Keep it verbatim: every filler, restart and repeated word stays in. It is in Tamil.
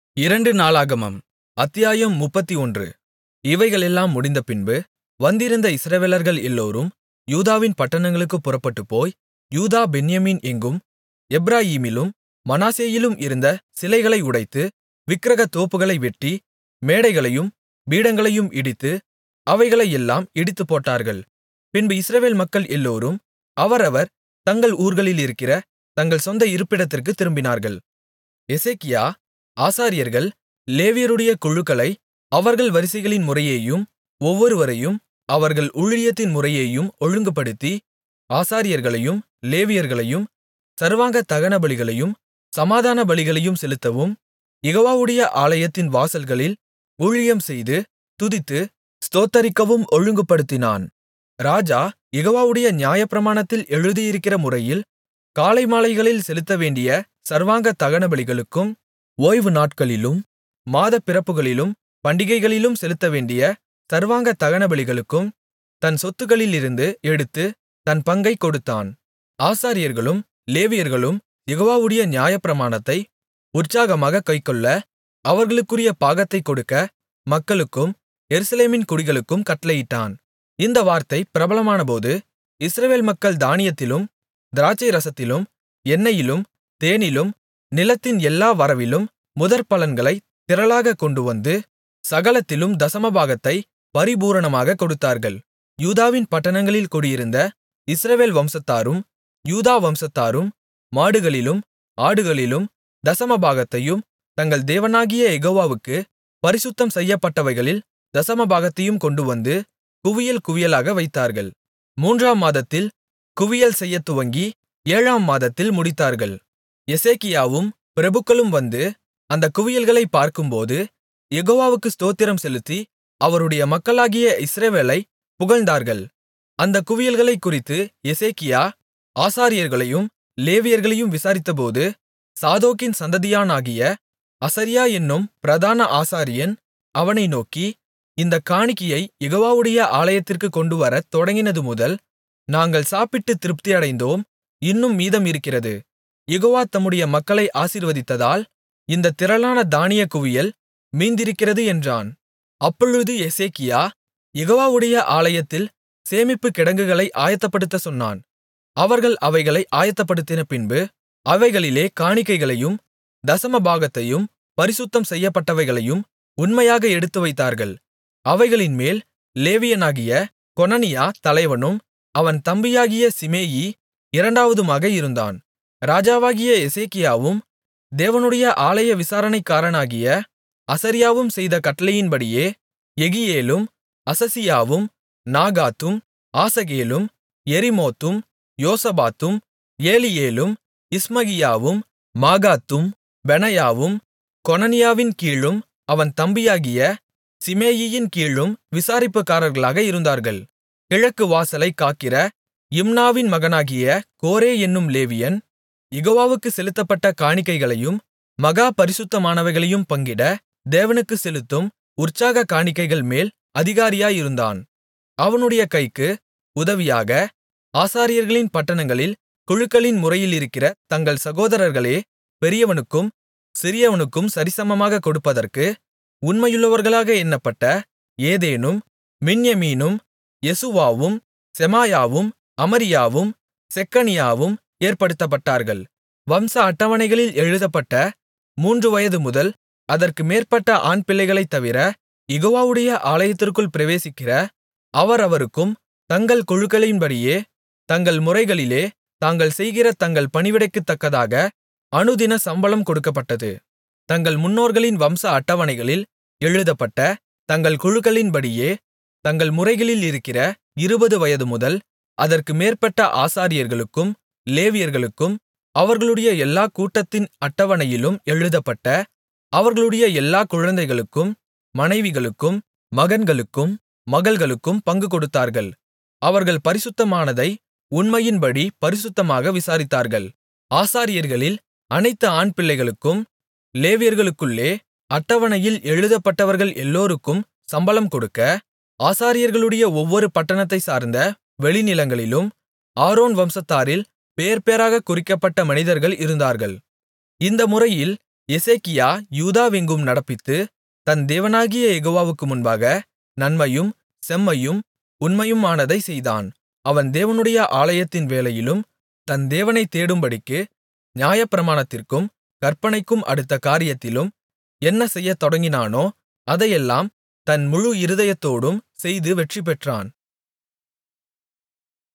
இரண்டு நாளாகமம் அத்தியாயம் முப்பத்தொன்று. இவைகளெல்லாம் முடிந்தபின்பு வந்திருந்த இஸ்ரவேலர்கள் எல்லோரும் யூதாவின் பட்டணங்களுக்குப் புறப்பட்டுப்போய் யூதா பென்யமீன் எங்கும் எப்பிராயீமிலும் மனாசேயிலும் இருந்த சிலைகளை உடைத்து விக்கிரகத் தோப்புகளை வெட்டி மேடைகளையும் பீடங்களையும் இடித்து அவைகளையெல்லாம் இடித்துப்போட்டார்கள். பின்பு இஸ்ரவேல் மக்கள் எல்லோரும் அவரவர் தங்கள் ஊர்களிலிருக்கிற தங்கள் சொந்த இருப்பிடத்திற்குத் திரும்பினார்கள். எசேக்கியா ஆசாரியர்கள் லேவியருடைய குழுக்களை அவர்கள் வரிசைகளின் முறையேயும் ஒவ்வொருவரையும் அவர்கள் ஊழியத்தின் முறையேயும் ஒழுங்குபடுத்தி ஆசாரியர்களையும் லேவியர்களையும் சர்வாங்க தகனபலிகளையும் சமாதான பலிகளையும் செலுத்தவும் யெகோவாவுடைய ஆலயத்தின் வாசல்களில் ஊழியம்செய்து துதித்து ஸ்தோத்தரிக்கவும் ஒழுங்குபடுத்தினான். ராஜா யெகோவாவுடைய நியாயப்பிரமாணத்தில் எழுதியிருக்கிற முறையில் காலைமாலைகளில் செலுத்தவேண்டிய சர்வாங்க தகனபலிகளுக்கும் ஓய்வு நாட்களிலும் மாதப்பிறப்புகளிலும் பண்டிகைகளிலும் செலுத்தவேண்டிய சர்வாங்க தகனபலிகளுக்கும் தன் சொத்துக்களிலிருந்து எடுத்து தன் பங்கைக் கொடுத்தான். ஆசாரியர்களும் லேவியர்களும் யெகோவாவுடைய நியாயப்பிரமாணத்தை உற்சாகமாகக் கைக்கொள்ள அவர்களுக்குரிய பாகத்தைக் கொடுக்க மக்களுக்கும் எருசலேமின் குடிகளுக்கும் கட்டளையிட்டான். இந்த வார்த்தை பிரபலமானபோது இஸ்ரவேல் மக்கள் தானியத்திலும் திராட்சைரசத்திலும் எண்ணெயிலும் தேனிலும் நிலத்தின் எல்லா வரவிலும் முதற்பலன்களைத் திரளாகக் கொண்டுவந்து சகலத்திலும் தசமபாகத்தைப் பரிபூரணமாகக் கொடுத்தார்கள். யூதாவின் பட்டணங்களில் குடியிருந்த இஸ்ரவேல் வம்சத்தாரும் யூதா வம்சத்தாரும் மாடுகளிலும் ஆடுகளிலும் தசமபாகத்தையும் தங்கள் தேவனாகிய யெகோவாவுக்குப் பரிசுத்தம் செய்யப்பட்டவைகளில் தசமபாகத்தையும் கொண்டுவந்து குவியல் குவியலாக வைத்தார்கள். மூன்றாம் மாதத்தில் குவியல் செய்யத் துவங்கி ஏழாம் மாதத்தில் முடித்தார்கள். எசேக்கியாவும் பிரபுக்களும் வந்து அந்தக் குவியல்களைப் பார்க்கும்போது யெகோவாவுக்கு ஸ்தோத்திரம் செலுத்தி அவருடைய மக்களாகிய இஸ்ரவேலைப் புகழ்ந்தார்கள். அந்தக் குவியல்களைக் குறித்து எசேக்கியா ஆசாரியர்களையும் லேவியர்களையும் விசாரித்தபோது சாதோக்கின் சந்ததியானாகிய அசரியா என்னும் பிரதான ஆசாரியன் அவனை நோக்கி, இந்தக் காணிக்கையை யெகோவாவுடைய ஆலயத்திற்குக் கொண்டுவரத் தொடங்கினது முதல் நாங்கள் சாப்பிட்டுத் திருப்தியடைந்தோம், இன்னும் மீதம் இருக்கிறது. யெகோவா தம்முடைய மக்களை ஆசீர்வதித்ததால் இந்தத் திரளான தானியக் குவியல் மீந்திருக்கிறது என்றான். அப்பொழுது எசேக்கியா யெகோவாவுடைய ஆலயத்தில் சேமிப்புக் கிடங்குகளை ஆயத்தப்படுத்தச் சொன்னான். அவர்கள் அவைகளை ஆயத்தப்படுத்தின பின்பு அவைகளிலே காணிக்கைகளையும் தசமபாகத்தையும் பரிசுத்தம் செய்யப்பட்டவைகளையும் உண்மையாக எடுத்து வைத்தார்கள். அவைகளின்மேல் லேவியனாகிய கொனனியா தலைவனும் அவன் தம்பியாகிய சிமேயி இரண்டாவதுமாக இருந்தான். ராஜாவாகிய எசேக்கியாவும் தேவனுடைய ஆலய விசாரணைக்காரனாகிய அசரியாவும் செய்த கட்டளையின்படியே யெகியேலும் அசசியாவும் நாகாத்தும் ஆசகேலும் எரிமோத்தும் யோசபாத்தும் ஏலியேலும் இஸ்மகியாவும் மாகாத்தும் பெனாயாவும் கொனனியாவின் கீழும் அவன் தம்பியாகிய சிமேயியின் கீழும் விசாரிப்புக்காரர்களாக இருந்தார்கள். கிழக்கு வாசலைக் காக்கிற இம்னாவின் மகனாகிய கோரே என்னும் லேவியன் யெகோவாவுக்குச் செலுத்தப்பட்ட காணிக்கைகளையும் மகா பரிசுத்தமானவைகளையும் பங்கிட தேவனுக்குச் செலுத்தும் உற்சாக காணிக்கைகள் மேல் அதிகாரியாயிருந்தான். அவனுடைய கைக்கு உதவியாக ஆசாரியர்களின் பட்டணங்களில் குழுக்களின் முறையிலிருக்கிற தங்கள் சகோதரர்களே பெரியவனுக்கும் சிறியவனுக்கும் சரிசமமாகக் கொடுப்பதற்கு உண்மையுள்ளவர்களாக எண்ணப்பட்ட ஏதேனும் மின்யமீனும் யெசுவாவும் செமாயாவும் அமரியாவும் செக்கனியாவும் ஏற்படுத்தப்பட்டார்கள். வம்ச அட்டவணைகளில் எழுதப்பட்ட மூன்று வயது முதல் அதற்கு மேற்பட்ட ஆண்பிள்ளைகளைத் தவிர யெகோவாவுடைய ஆலயத்திற்குள் பிரவேசிக்கிற அவரவருக்கும் தங்கள் குழுக்களின்படியே தங்கள் முறைகளிலே தாங்கள் செய்கிற தங்கள் பணிவிடைக்குத் தக்கதாக அனுதின சம்பளம் கொடுக்கப்பட்டது. தங்கள் முன்னோர்களின் வம்ச அட்டவணைகளில் எழுதப்பட்ட தங்கள் குழுக்களின்படியே தங்கள் முறைகளில் இருக்கிற இருபது வயது முதல் அதற்கு மேற்பட்ட ஆசாரியர்களுக்கும் லேவியர்களுக்கும் அவர்களுடைய எல்லா கூட்டத்தின் அட்டவணையிலும் எழுதப்பட்ட அவர்களுடைய எல்லா குழந்தைகளுக்கும் மனைவிகளுக்கும் மகன்களுக்கும் மகள்களுக்கும் பங்கு கொடுத்தார்கள். அவர்கள் பரிசுத்தமானதை உண்மையின்படி பரிசுத்தமாக விசாரித்தார்கள். ஆசாரியர்களில் அனைத்து ஆண்பிள்ளைகளுக்கும் லேவியர்களுக்குள்ளே அட்டவணையில் எழுதப்பட்டவர்கள் எல்லோருக்கும் சம்பளம் கொடுக்க ஆசாரியர்களுடைய ஒவ்வொரு பட்டணத்தைச் சார்ந்த வெளிநிலங்களிலும் ஆரோன் வம்சத்தாரில் பேர்பேராகக் குறிக்கப்பட்ட மனிதர்கள் இருந்தார்கள். இந்த முறையில் எசேக்கியா யூதாவெங்கும் நடப்பித்து தன் தேவனாகிய யெகோவாவுக்கு முன்பாக நன்மையும் செம்மையும் உண்மையுமானதைச் செய்தான் அவன் தேவனுடைய ஆலயத்தின் வேலையிலும் தன் தேவனைத் தேடும்படிக்கு நியாயப்பிரமாணத்திற்கும் கற்பனைக்கும் அடுத்த காரியத்திலும் என்ன செய்யத் தொடங்கினானோ அதையெல்லாம் தன் முழு இருதயத்தோடும் செய்து வெற்றிபெற்றான்